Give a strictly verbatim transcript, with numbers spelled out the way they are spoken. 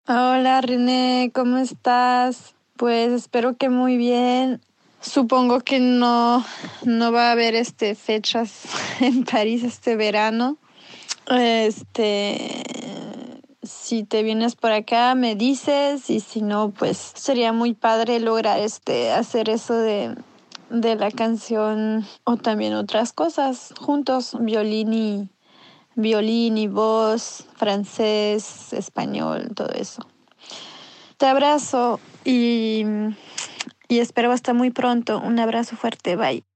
Hola René, ¿cómo estás? Pues espero que muy bien. Supongo que no, no va a haber este fechas en París este verano. Este, si te vienes por acá, me dices, y si no, pues sería muy padre lograr este hacer eso de, de la canción o también otras cosas juntos, violín y violín y voz, francés, español, todo eso. Te abrazo y, y espero hasta muy pronto. Un abrazo fuerte, bye.